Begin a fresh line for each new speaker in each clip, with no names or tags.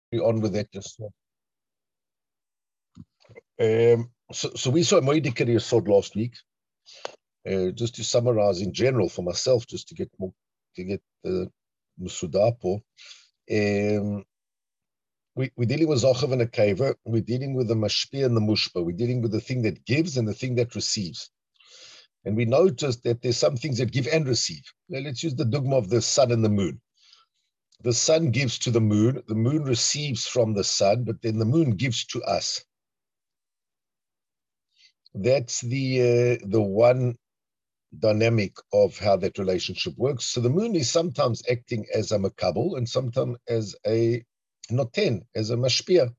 on with that just so we saw Moedikari Yesod last week. Just to summarize in general for myself, just to get the Musudapo. We're dealing with Zochav and a Keva. We're dealing with the Mashpia and the Mushpa. We're dealing with the thing that gives and the thing that receives. And we noticed that there's some things that give and receive. Now, let's use the dogma of the sun and the moon. The sun gives to the moon receives from the sun, but then the moon gives to us. That's the one dynamic of how that relationship works. So the moon is sometimes acting as a makabel and sometimes as a noten, as a mashpia.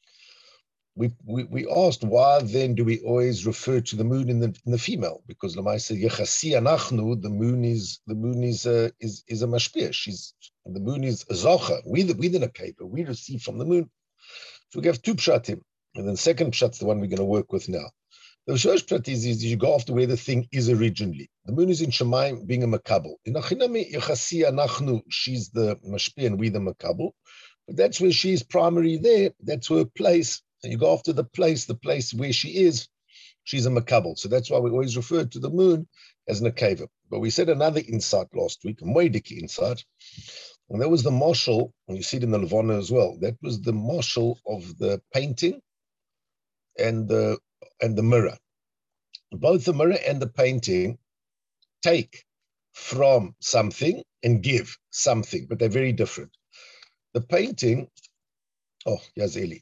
We asked, why then do we always refer to the moon in the female? Because Lamaisa Yechasi Anachnu, the moon is a mashpia. The moon is a zocha. We the nekaver. We receive from the moon. So we have two pshatim, and then the second pshat is the one we're going to work with now. The first pshat is you go after where the thing is originally. The moon is in Shemaim being a makabel. In Achinami Yechasi Anachnu, she's the mashpia and we the makabel. But that's where she is primary there. That's her place. And you go after the place where she is, she's a makabel. So that's why we always refer to the moon as nekeva. But we said another insight last week, a moediki insight, and that was the marshal, and you see it in the Levana as well. That was the marshal of the painting and the mirror. Both the mirror and the painting take from something and give something, but they're very different. The painting, Yazeli.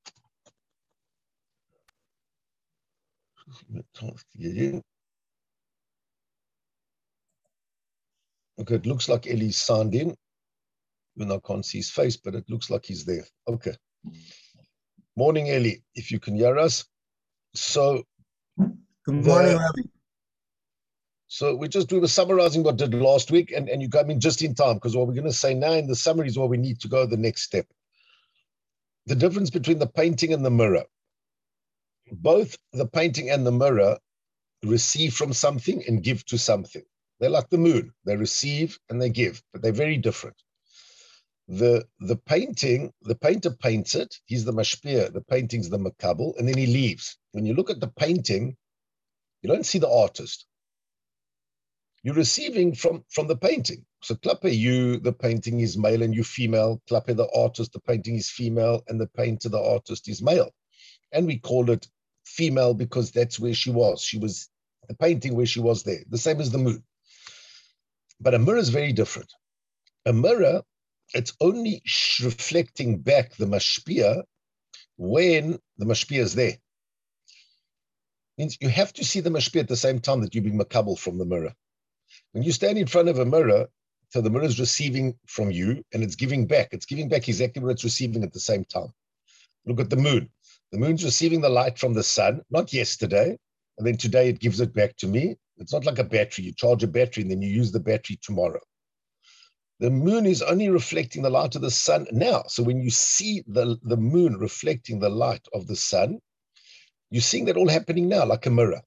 Okay, it looks like Eli's signed in. Even though I can't see his face, but it looks like he's there. Okay. Morning, Eli, if you can hear us. So,
good morning, Rabbi.
So we were summarizing what did last week, and you got me just in time, because what we're going to say now in the summary is where we need to go the next step. The difference between the painting and the mirror. Both the painting and the mirror receive from something and give to something. They're like the moon. They receive and they give, but they're very different. The painting, the painter paints it. He's the mashpia. The painting's the makabel, and then he leaves. When you look at the painting, you don't see the artist. You're receiving from the painting. So klape you, the painting is male and you female. Klape the artist, the painting is female, and the painter, the artist, is male. And we call it female because that's where she was. She was the painting where she was there, the same as the moon. But a mirror is very different. A mirror, it's only reflecting back the mashpia when the mashpia is there. Means you have to see the mashpia at the same time that you're being makabel from the mirror. When you stand in front of a mirror, so the mirror is receiving from you and it's giving back. It's giving back exactly what it's receiving at the same time. Look at the moon. The moon's receiving the light from the sun, not yesterday, and then today it gives it back to me. It's not like a battery. You charge a battery and then you use the battery tomorrow. The moon is only reflecting the light of the sun now. So when you see the moon reflecting the light of the sun, you're seeing that all happening now like a mirror.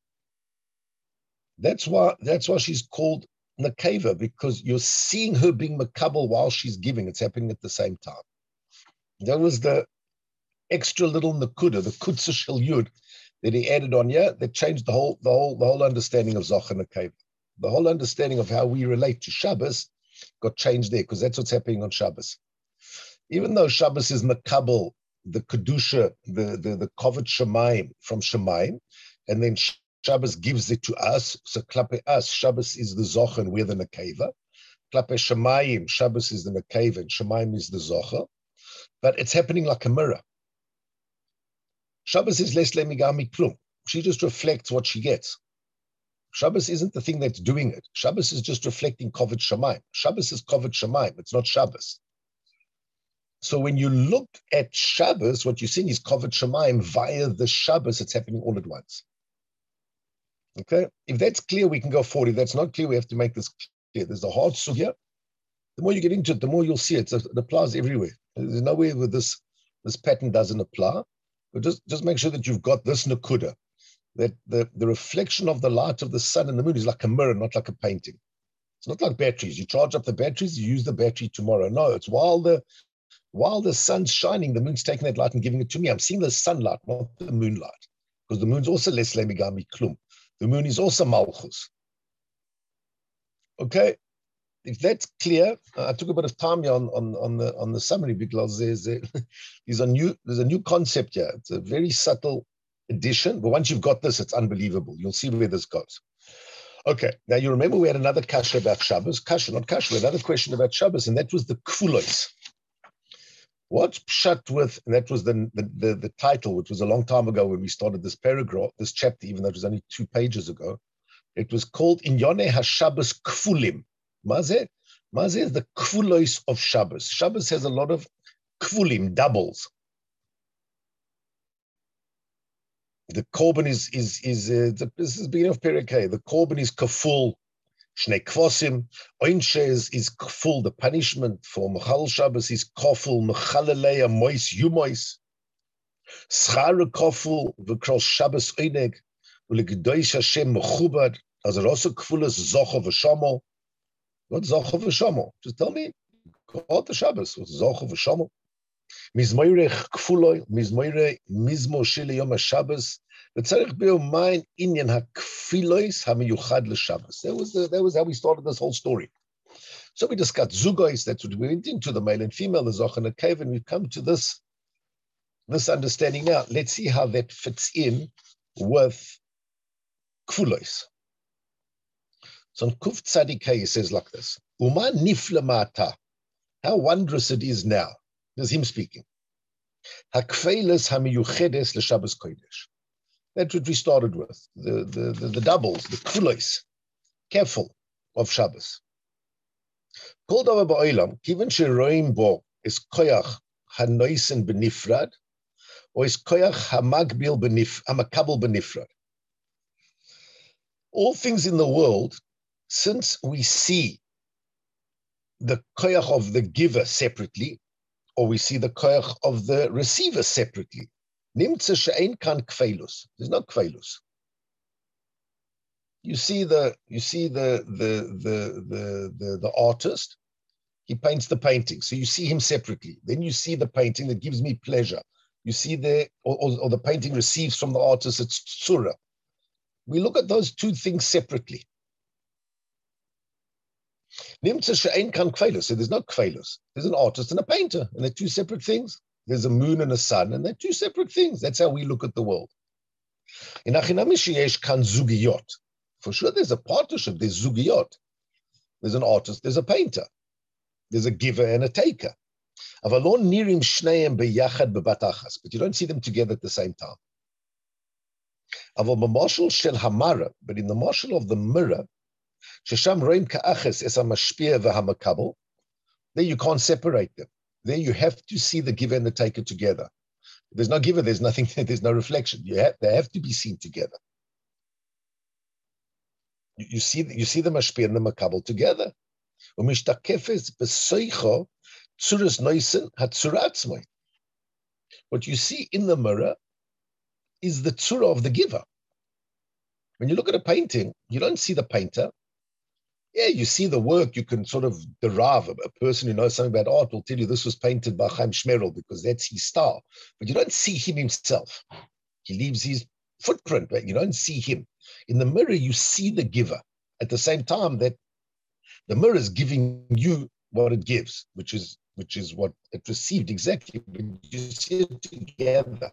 That's why she's called Nekeva, because you're seeing her being makabel while she's giving. It's happening at the same time. That was the extra little nakuda, the kutsa shel yud, that he added on here, that changed the whole understanding of Zocha Nekeva. The whole understanding of how we relate to Shabbos got changed there, because that's what's happening on Shabbos. Even though Shabbos is makabel, the kedusha, the kavod Shemaim from Shemaim, and then Shabbos gives it to us. So klape us, Shabbos is the Zocha and we're the Nekeva. Klape Shemaim, Shabbos is the Nekeva and Shemaim is the Zocha. But it's happening like a mirror. Shabbos is les lemigami klum. She just reflects what she gets. Shabbos isn't the thing that's doing it. Shabbos is just reflecting kavod Shemaim. Shabbos is kavod Shemaim. It's not Shabbos. So when you look at Shabbos, what you're seeing is kavod Shemaim via the Shabbos. It's happening all at once. Okay? If that's clear, we can go forward. If that's not clear, we have to make this clear. There's a hard sugya. The more you get into it, the more you'll see it. So it applies everywhere. There's nowhere where this pattern doesn't apply. But just make sure that you've got this nakuda, that the reflection of the light of the sun and the moon is like a mirror, not like a painting. It's not like batteries. You charge up the batteries, you use the battery tomorrow. No, it's while the While the sun's shining, the moon's taking that light and giving it to me. I'm seeing the sunlight, not the moonlight. Because the moon's also les lemigami klum. The moon is also malchus. Okay? If that's clear, I took a bit of time here on the summary because there's a new concept here. It's a very subtle addition, but once you've got this, it's unbelievable. You'll see where this goes. Okay, now you remember we had another kasha about Shabbos. Another question about Shabbos, and that was the kfulos. What's pshat with, and that was the title, which was a long time ago when we started this paragraph, this chapter, even though it was only 2 pages ago. It was called Inyone HaShabbos Kfulim. Mazeh is the kfulos of Shabbos. Shabbos has a lot of kfulim, doubles. The korban is this is the beginning of Perek. The korban is kaful, shnei kvosim. Oinshe is kaful. The punishment for Mechal Shabbos is kaful. Mechalelei mois yumois. Schare kaful v'kros Shabbos oineg ulegedoish Hashem mechubad. As a also kfulas zocho v'shamo. What zocho v'shamo? Just tell me. God the Shabbos. What's zocho v'shamo? Mizmoire kfuloi, mizmoire mizmo shele yom HaShabbos. V'tzarich be'omayin inyan hakfilois hamiyuchad l'Shabbos. That was how we started this whole story. So we discussed zugois. That's what we went into, the male and female, the zoch and the cave, and we've come to this understanding now. Let's see how that fits in with kfulois. So on Kuf Tzadik Hey, he says like this: Uma nifla mata. How wondrous it is now. There's him speaking. Hakfeiles hamiyuchedes l'Shabbos kodesh. That's what we started with. The doubles, the kfulos, careful of Shabbos. Kol davar ba'olam, kiven sheroim bo is koyach hanoisen benifrad, or is koyach hamakabel benifrad. All things in the world, since we see the koyach of the giver separately, or we see the koyach of the receiver separately. Nimtze she'ein kan kveilus. There's no kveilus. You see the artist. He paints the painting, so you see him separately. Then you see the painting that gives me pleasure. You see or the painting receives from the artist its tzura. We look at those two things separately. Nimtze she'ein kan kveilus. So there's no kveilus. There's an artist and a painter, and they're two separate things. There's a moon and a sun, and they're two separate things. That's how we look at the world. In Achinami sheyesh kan zugiyot. For sure, there's a partnership. There's zugiyot. There's an artist. There's a painter. There's a giver and a taker. Avalon nirim shneim beyachad bebat achas. But you don't see them together at the same time. Aval b'mashal shel hamara. But in the mashal of the mirror, shesham roim ka'aches es hamashpia v'hamakabel. There you can't separate them. There you have to see the giver and the taker together. If there's no giver, there's nothing. There's no reflection. They have to be seen together. You see the mashpia and the makabel together. What you see in the mirror is the tzura of the giver. When you look at a painting, you don't see the painter. Yeah, you see the work, you can sort of derive. A person who knows something about art will tell you this was painted by Chaim Shmerel because that's his style. But you don't see him himself. He leaves his footprint, but you don't see him. In the mirror, you see the giver. At the same time that the mirror is giving you what it gives, which is what it received exactly. But you see it together.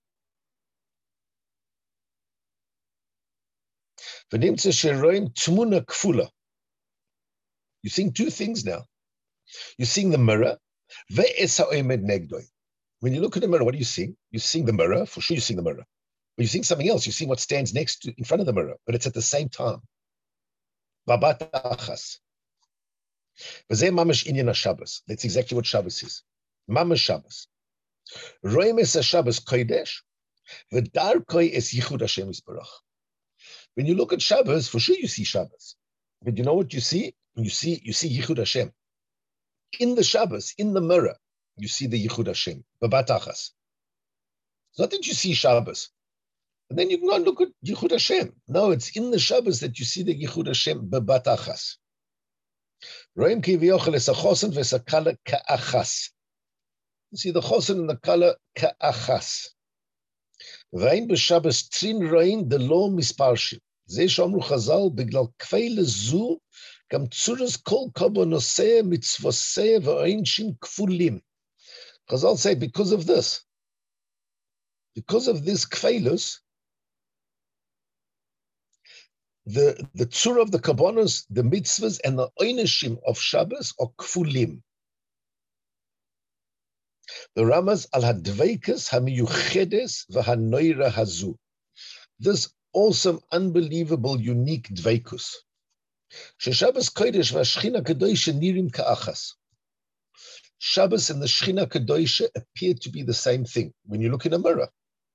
You're seeing two things now. You're seeing the mirror. When you look at the mirror, what are you seeing? You're seeing the mirror. For sure, you're seeing the mirror. But you're seeing something else. You're seeing what stands in front of the mirror, but it's at the same time. Babat achas. That's exactly what Shabbos is. Mamash Shabbos. Roim es Shabbos kodesh, v'darkoi es yichud Hashem yisbarach. When you look at Shabbos, for sure you see Shabbos. But you know what you see? You see Yichud Hashem. In the Shabbos, in the mirror, you see the Yichud Hashem. Babat achas. It's not that you see Shabbos. And then you can go and look at Yichud Hashem. No, it's in the Shabbos that you see the Yichud Hashem. Babat achas. Roim ki v'yochel es achosen v'esakala ka'achas. You see the chosen and the kala ka'achas. Vein b'Shabbos trin roin de lo misparshim. Ze shomru chazal biglal kfei lezu gam tzuras kol kabonoseh mitzvoseh v'oinshim kfulim. Chazal say because of this kfeilus, the tzura of the kabbonos, the mitzvahs, and the oinishim of Shabbos are kfulim. The Ramaz al hadveikus hamiyuchedes v'hanoira hazu. This awesome, unbelievable, unique dveikus. Shabbos kodesh v'ashchina kedosha nirim ka'achas. Shabbos and the Shechina Kedosha appear to be the same thing. When you look in a mirror,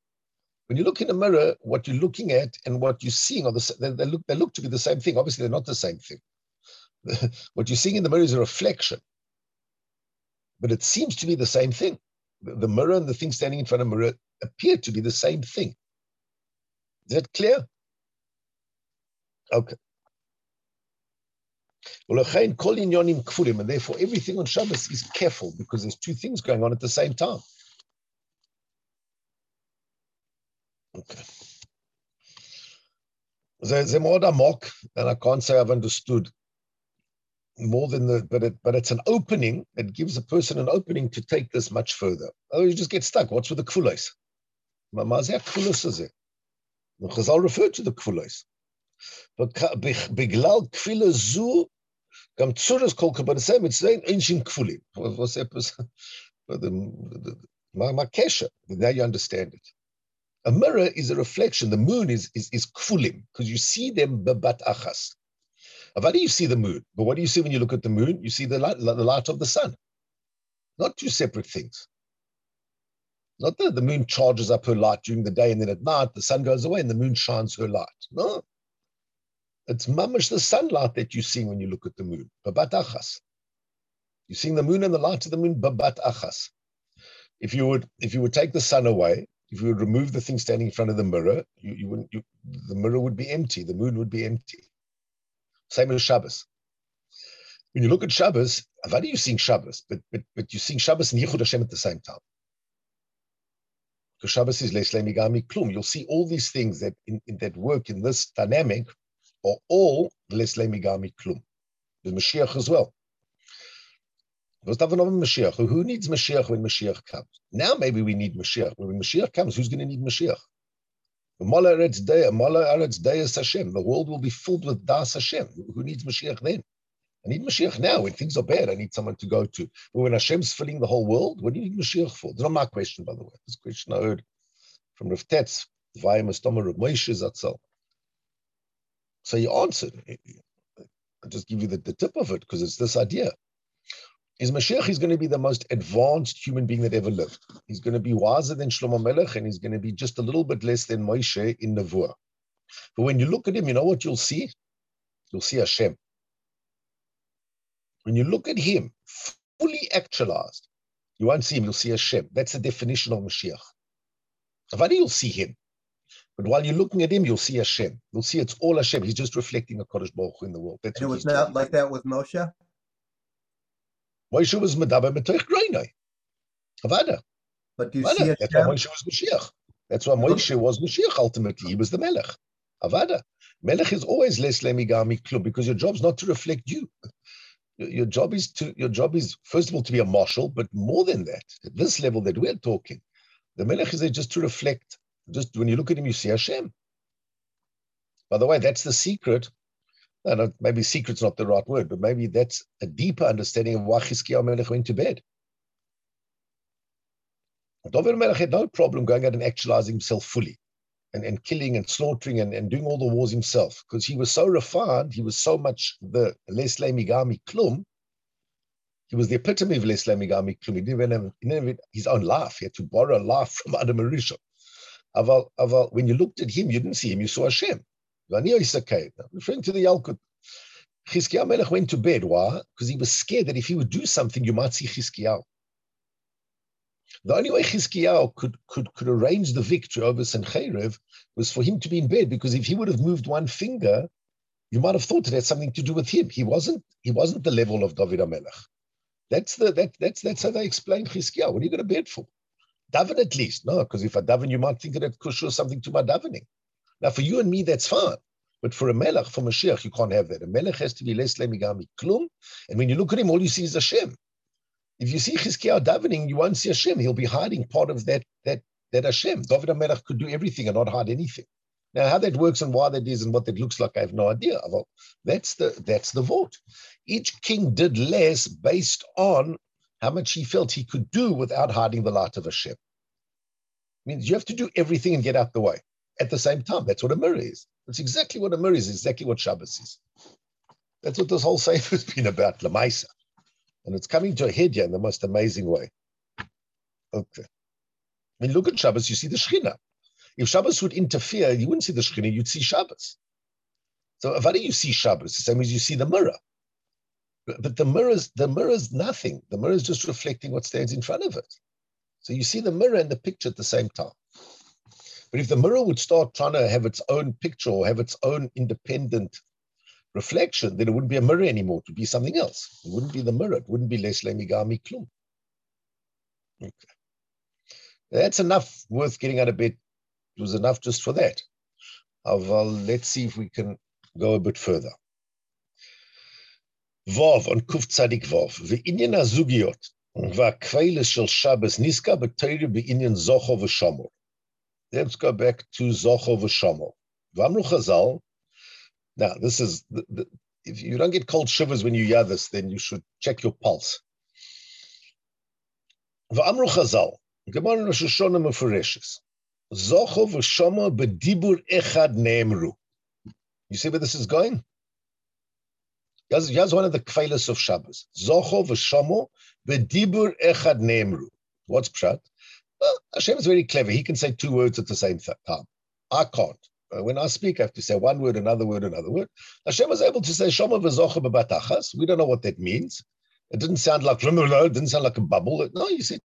what you're looking at and what you're seeing are they look to be the same thing. Obviously, they're not the same thing. What you're seeing in the mirror is a reflection, but it seems to be the same thing. The mirror and the thing standing in front of the mirror appear to be the same thing. Is that clear? Okay. And therefore everything on Shabbos is careful because there's two things going on at the same time. Okay. There's more amok, and I can't say I've understood more than but it's an opening. It gives a person an opening to take this much further. Oh, you just get stuck. What's with the kfulos? Mamazia kfulos is it? Chazal referred to the kfulos. But biglal kfila zu gam tzuras kol kabbanoseh mitzvah einshim kfulim. What's that? My kesha. Now you understand it. A mirror is a reflection. The moon is kfulim because you see them babat achas. How do you see the moon? But what do you see when you look at the moon? You see the light of the sun. Not two separate things. Not that the moon charges up her light during the day and then at night the sun goes away and the moon shines her light. No. It's mamash the sunlight that you're seeing when you look at the moon. Babat achas. You're seeing the moon and the light of the moon, babat achas. If you would take the sun away, if you would remove the thing standing in front of the mirror, the mirror would be empty, the moon would be empty. Same as Shabbos. When you look at Shabbos, how do you seeing Shabbos? But you're seeing Shabbos and Yichud Hashem at the same time. Because Shabbos is les lemigami klum. You'll see all these things that that work in this dynamic are all les lemigami klum. The Mashiach as well. Mashiach. Who needs Mashiach when Mashiach comes? Now maybe we need Mashiach. When Mashiach comes, who's going to need Mashiach? The world will be filled with Das Hashem. Who needs Mashiach then? I need Mashiach now. When things are bad, I need someone to go to. But when Hashem's filling the whole world, what do you need Mashiach for? It's not my question, by the way. This question I heard from Rav Tetz, via Mastoma Rav Moshe Zatzal. So he answered. I'll just give you the tip of it because it's this idea. Is Mashiach is going to be the most advanced human being that ever lived. He's going to be wiser than Shlomo Melech, and he's going to be just a little bit less than Moshe in Nevuah. But when you look at him, you know what you'll see? You'll see Hashem. When you look at him, fully actualized, you won't see him, you'll see Hashem. That's the definition of Mashiach. Avadi, you'll see him. But while you're looking at him, you'll see Hashem. You'll see it's all Hashem. He's just reflecting a Kodesh Baruch Hu in the world. That's
and it was not like that with Moshe?
Moshe was Medaber Metoich Greinai. Avada.
But do you see
That's why Moshe was Mashiach. That's why Moshe was Mashiach ultimately. He was the Melech. Avada. Melech is always less lemigami klum because your job's not to reflect you. Your job is first of all to be a marshal, but more than that, at this level that we're talking, the Melech is there just to reflect. Just when you look at him, you see Hashem. By the way, that's the secret. No, maybe secret's not the right word, but maybe that's a deeper understanding of why Chizkiyahu Melech went to bed. David Melech had no problem going out and actualizing himself fully and killing and slaughtering and doing all the wars himself because he was so refined, he was so much the Les Lemigami Klum. He was the epitome of Les Lemigami Klum. He didn't have his own life. He had to borrow life from Adam Arishon. Aval, when you looked at him, you didn't see him, you saw Hashem. Referring to the Yalkut. Chizkiyahu Melech went to bed. Why? Because he was scared that if he would do something, you might see Chizkiyahu. The only way Chizkiyahu could arrange the victory over Sencheriv was for him to be in bed, because if he would have moved one finger, you might have thought it had something to do with him. He wasn't the level of David HaMelech. That's how they explain Chizkiah. What are you going to bed for? Daven at least. No, because if I daven, you might think that it kushur something to my davening. Now, for you and me, that's fine. But for a melech, for Mashiach, you can't have that. A melech has to be less lemigami klum. And when you look at him, all you see is Hashem. If you see Chizkiah davening, you won't see Hashem. He'll be hiding part of that Hashem. David HaMelech could do everything and not hide anything. Now, how that works and why that is and what that looks like, I have no idea. Well, that's the vote. Each king did less based on how much he felt he could do without hiding the light of Hashem. It means you have to do everything and get out the way at the same time. That's what a mirror is. That's exactly what a mirror is, exactly what Shabbos is. That's what this whole sefer has been about, Lamaisa. And it's coming to a head here in the most amazing way. Okay. When you look at Shabbos, you see the Shekhinah. If Shabbos would interfere, you wouldn't see the Shekhinah, you'd see Shabbos. So how do you see Shabbos? The same as you see the mirror. But the mirror is nothing. The mirror is just reflecting what stands in front of it. So you see the mirror and the picture at the same time. But if the mirror would start trying to have its own picture or have its own independent reflection, then it wouldn't be a mirror anymore. It would be something else. It wouldn't be the mirror. It wouldn't be les lemigami klum. Okay. That's enough worth getting out of bed. It was enough just for that. Let's see if we can go a bit further. Vav on Kuf Tzadik Vav. Ve'inyan hazugiot va'kveiles shel Shabbos niska b'teire be'inyan zocho v'shamor. Let's go back to zocho v'shamor. V'amru Chazal. Now, this is, if you don't get cold shivers when you hear this, then you should check your pulse. V'amru Chazal. Gemara Rosh Hashanah mefureshes. Zocho v'shamor b'dibur echad ne'emru. You see where this is going? Here's one of the kfeilas of Shabbos. Zocho v'shamor b'dibur echad ne'emru. What's pshat? Well, Hashem is very clever. He can say two words at the same time. I can't. When I speak, I have to say one word, another word, another word. Hashem was able to say Shama v'zocha b'batachas. We don't know what that means. It didn't sound like it didn't sound like a bubble. No, you said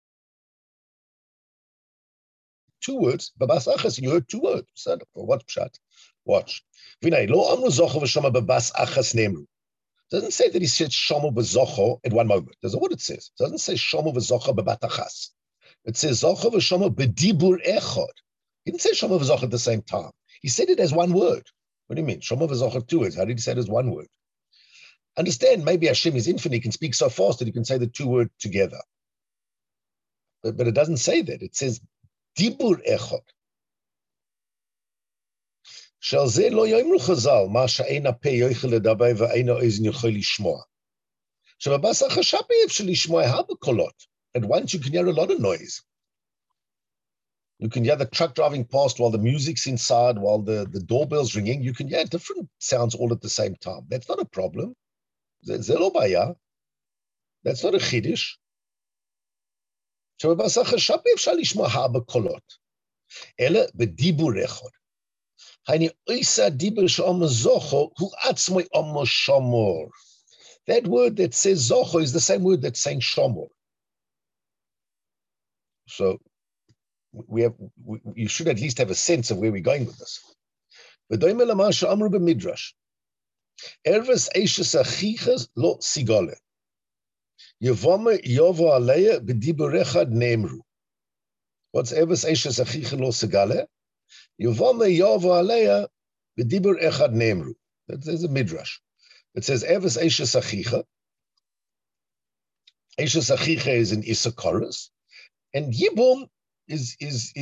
two words, b'batachas, and you heard two words. So, what's pshat? Watch. Vinay lo amru zocha v'shama b'batachas ne'emru. Doesn't say that he said Shama v'zocha at one moment. That's not what it says. It doesn't say Shama v'zocha b'batachas. It says zocha v'shama b'dibur echad. He didn't say Shama v'zocha at the same time. He said it as one word. What do you mean? Shama v'zocha two words. How did he say it as one word? Understand, maybe Hashem is infinite. He can speak so fast that he can say the two words together. But it doesn't say that. It says dibur echad. Shal zeh lo yoimru chazal ma she'ein ha'peh yochel ledaber ve'ein ha'ozen yochel lishmoa. Shebabasach ha'shapeh efshel lishmoa harbe kolot. At once you can hear a lot of noise. You can hear the truck driving past while the music's inside, while the doorbell's ringing. You can hear different sounds all at the same time. That's not a problem. That's not a chiddush. Shebabasach ha'shapeh efshel lishmoa harbe kolot. Ele b'dibur echad. That word that says zocho is the same word that's saying shomor. So you should at least have a sense of where we're going with this. What's Erves Eishes Achicha lo Segale? Yovame Yovo Aleya b'dibur echad ne'emru. There's a midrash. It says Erves Eishes Achicha. Eishes Achicha is in Issacharus, and Yibum is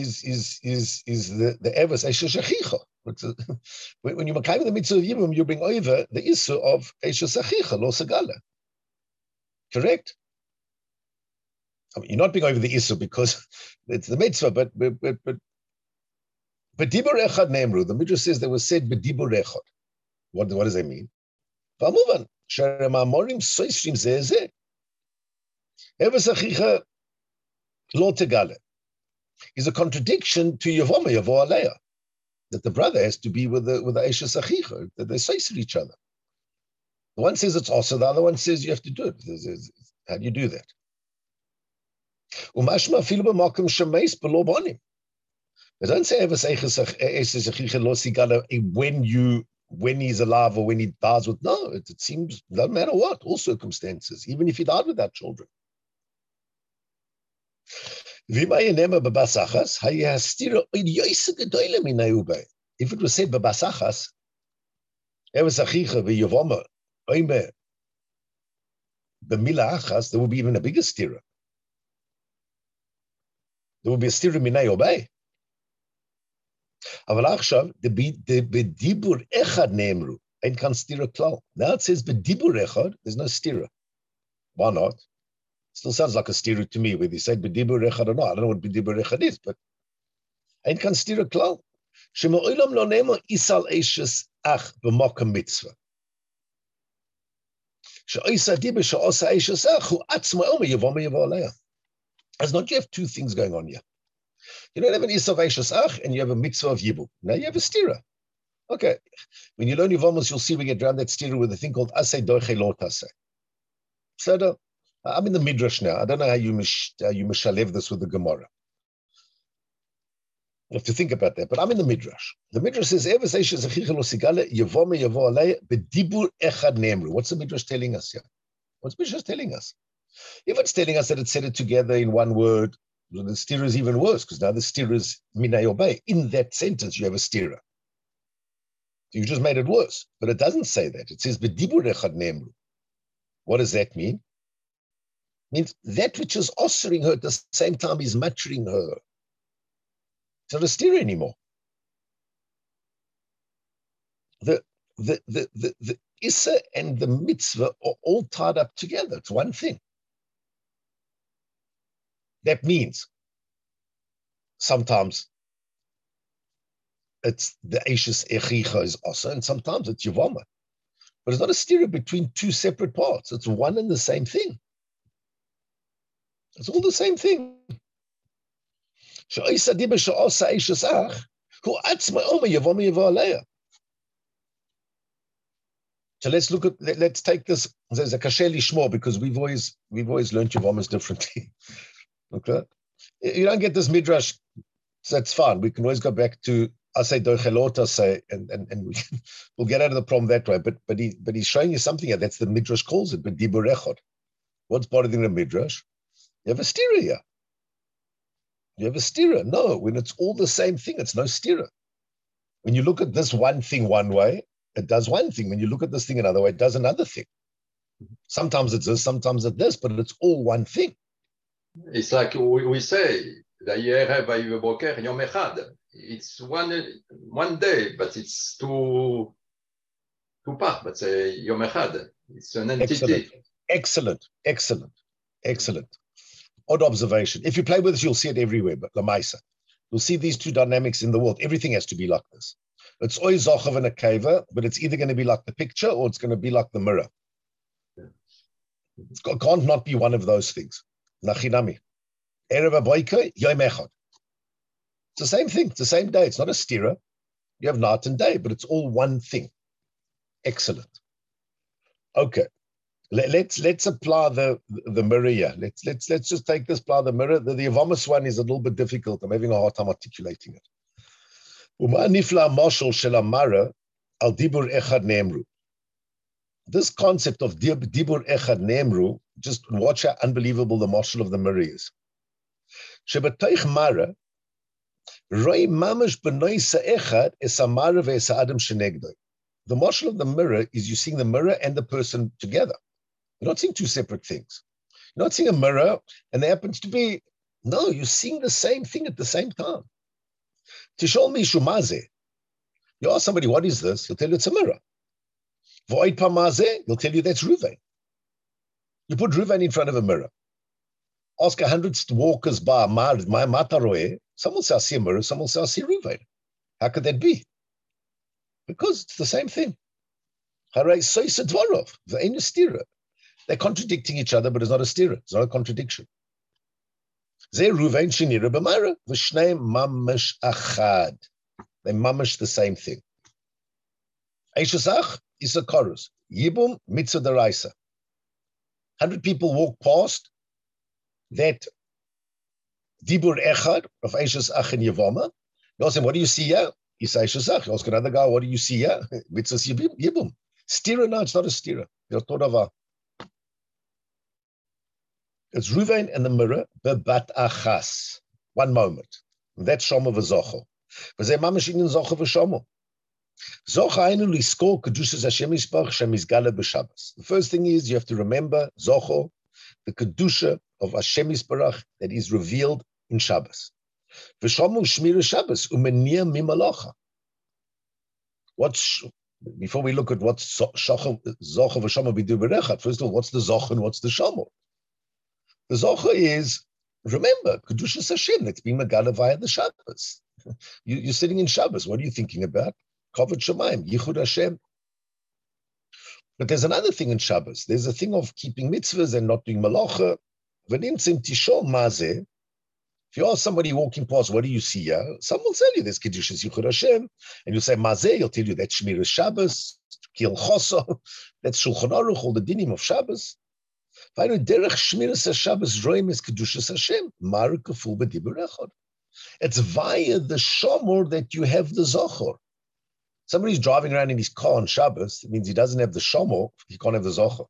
the Erves Eishes Achicha. When you make the mitzvah of Yibum, you bring over the issue of Eishes Achicha lo Segale. Correct? I mean, you're not being over the issue because it's the mitzvah, but dibur echad ne'emru. The midrash says they were said b'dibur echad. What does that mean? V'amuvan sheremamorim soisrim zeh. Erves achicha lo tegale is a contradiction to Yavoma Yavo Aleya, that the brother has to be with the Eishes achicha, that they soiser each other. The one says it's also, the other one says you have to do it. How do you do that? Umashma afilu b'makom shemeis b'lo bonim. They don't say when you when he's alive or when he dies with. No, it seems, doesn't matter what, all circumstances, even if he died without children. If it was said b'basachas, there would be even a bigger stira. There would be a stira minay obey. אבל עכשיו, בדיבור אחד נאמרו, אין כאן סתירה כלל. Now it says בדיבור אחד, there's no stira. Why not? Still sounds like a stira to me, whether you say בדיבור אחד or not. I don't know what בדיבור אחד is, but אין כאן סתירה כלל. שמעולם לא נאמר איסל אישס אח במוקם מצווה. שאיסה דיבר שעושה אישס אח, הוא עצמו אומר יבוא עליה. As not, you have two things going on here. You don't have an Isav Eishes Ach and you have a mitzvah of Yibum. Now you have a stira. Okay. When you learn Yevamos, you'll see we get around that stira with a thing called Asay Doiche Lo Taseh. So I'm in the Midrash now. I don't know how you mishalev this with the Gemara. You have to think about that, but I'm in the Midrash. The Midrash says, Eves Eishes Achicha Lo Sigale, Yevome Yevo Alei, Bedibur Echad Nemru. What's the Midrash telling us here? What's the Midrash telling us? If it's telling us that it said it together in one word, the stira is even worse, because now the stira is minay obey. In that sentence, you have a stira. So you just made it worse. But it doesn't say that. It says, B'dibur echad ne'emru. What does that mean? It means that which is ossuring her at the same time is maturing her. It's not a stira anymore. The issa and the mitzvah are all tied up together. It's one thing. That means sometimes it's the Eishes Echicha is also, and sometimes it's Yevama. But it's not a stira between two separate parts. It's one and the same thing. It's all the same thing. So let's look at, let's take this as a kasher lishmo, because we've always learned Yevamas differently. Okay, you don't get this midrash, so it's fine. We can always go back to Asay Doichelot Asay, and we'll get out of the problem that way. But he's showing you something here. That's the midrash calls it. But Dibur Echad. What's bothering the midrash? You have a stira here. You have a stira. No, when it's all the same thing, it's no stira. When you look at this one thing one way, it does one thing. When you look at this thing another way, it does another thing. Sometimes it's this, sometimes it's this, but it's all one thing.
It's like we say, it's one day, but it's two parts, but Yom Echad. It's an entity.
Excellent. Odd observation. If you play with this, you'll see it everywhere, but Lamaisa. You'll see these two dynamics in the world. Everything has to be like this. It's always Zochav and a Keva, but it's either going to be like the picture or it's going to be like the mirror. It can't not be one of those things. Nachinami. Erev Aboika, Yom Echad. It's the same thing. It's the same day. It's not a stira. You have night and day, but it's all one thing. Excellent. Okay. Let's apply the mirror here. Let's just take this, apply the mirror. The Yevamas one is a little bit difficult. I'm having a hard time articulating it. This concept of Dibur Echad Ne'emru, just watch how unbelievable the marshal of the mirror is. Shebatoich Mara, Roi Mamash Benoisa Echad Esa Mara Ve'esa Adam Shenegdoi. The marshal of the mirror is you seeing the mirror and the person together. You're not seeing two separate things. You're not seeing a mirror and there happens to be, no, you're seeing the same thing at the same time. Tishol Mishu Mazeh. You ask somebody, what is this? He'll tell you it's a mirror. Void Pamazeh, he'll tell you that's Ruvain. You put Ruvain in front of a mirror. Ask 100 walkers by my Mataroe. Some will say I see a mirror, some will say I see Ruvain. How could that be? Because it's the same thing. They're contradicting each other, but it's not a stira. It's not a contradiction. They mamish the same thing. Eishesach is a chorus. Yibum mitzvah deraisa. 100 people walk past that Dibur Echad of Eishesach and Yevama. You ask him, what do you see here? Isai Shazach. You ask another guy, what do you see here? Mitzvahs Yibum. Stira, no, it's not a stira. It's Ruvain and the mirror, bebat achas. One moment. And that's Shomo v'zocho. V'zeh mamash in zocho v'shomo. Zocho hainu liskor kedushas Hashem yisparach Hashem yizgala b'Shabbos. The first thing is you have to remember zocho, the kedusha of Hashem yisparach that is revealed in Shabbos. V'shomo shmira Shabbos umenir mimalocha. Before we look at what's zocho v'shomo b'du b'rechat, first of all, what's the zocho and what's the shomo? The zocha is, remember, Kedushas Hashem, that's being Megala via the Shabbos. You're sitting in Shabbos, what are you thinking about? Kavod Shemaim, Yichud Hashem. But there's another thing in Shabbos. There's a thing of keeping mitzvahs and not doing malacha. V'nimtzim tishol mazeh. If you ask somebody walking past, what do you see here? Someone will tell you there's Kedushas Yichud Hashem. And you say mazeh, he'll tell you that's Shmiras Shabbos, Kil Choso, that's Shulchan Aruch, all the dinim of Shabbos. It's via the shomor that you have the zochor. Somebody's driving around in his car on Shabbos, it means he doesn't have the shomor, he can't have the zochor.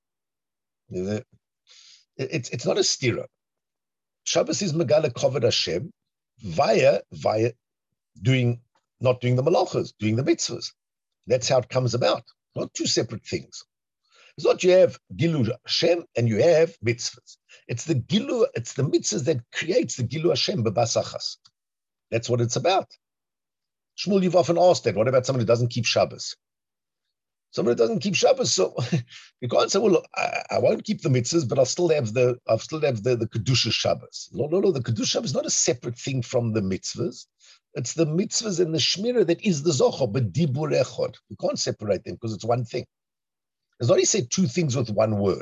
It's not a stira. Shabbos is megala kavod Hashem via not doing the malachas, doing the mitzvahs. That's how it comes about. Not two separate things. It's not you have Gilu Hashem and you have mitzvahs. It's the mitzvahs that creates the Gilu Hashem b'basachas. That's what it's about. Shmuel, you've often asked that. What about someone who doesn't keep Shabbos? Someone who doesn't keep Shabbos, so you can't say, well, look, I won't keep the mitzvahs, but I'll still have the Kedusha Shabbos. No, the Kedusha Shabbos is not a separate thing from the mitzvahs. It's the mitzvahs and the shmirah that is the zochor, but dibur echod. You can't separate them because it's one thing. It's not he said two things with one word.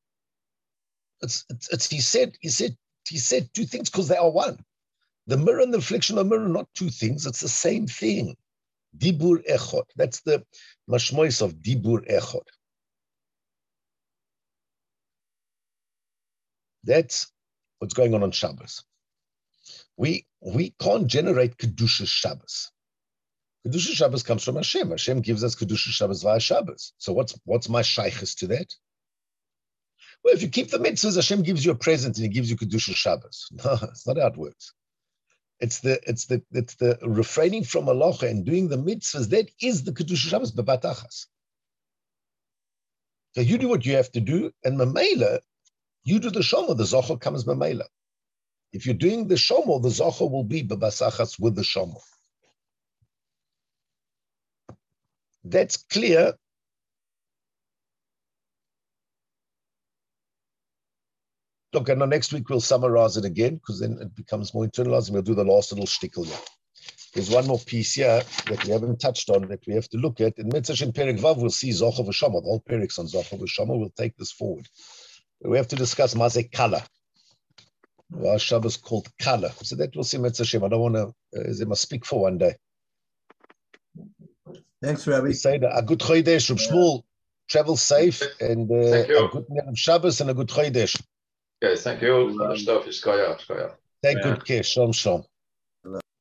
He said two things because they are one. The mirror and the reflection of the mirror are not two things, it's the same thing. Dibur echod. That's the mashmois of dibur echod. That's what's going on Shabbos. We can't generate Kedusha Shabbos. Kedusha Shabbos comes from Hashem. Hashem gives us Kedusha Shabbos via Shabbos. So what's my shaykhis to that? Well, if you keep the mitzvahs, Hashem gives you a present and He gives you Kedusha Shabbos. No, it's not how it works. It's the refraining from malacha and doing the mitzvahs. That is the Kedusha Shabbos bebatachas. So you do what you have to do, and mamela, you do the shomer. The zochor comes mamela. If you're doing the shomer, the zochor will be bebasachas with the shomer. That's clear. Look, and next week we'll summarize it again because then it becomes more internalized and we'll do the last little shtickle here. There's one more piece here that we haven't touched on that we have to look at. In Mitzvah and Perek Vav, we'll see Zochor v'Shomer. The whole Perek's on Zochor v'Shomer. We'll take this forward. We have to discuss Mazeh Kala. Our Shabbos called Kala. So that we'll see Mitzvah. I don't want to, they must speak for one day.
Thanks, Rabbi.
Say a good Chodesh, Reb Shmuel. Travel safe and a good Shabbos and a good Chodesh.
Okay, thank you. Take
good care. Shalom, shalom.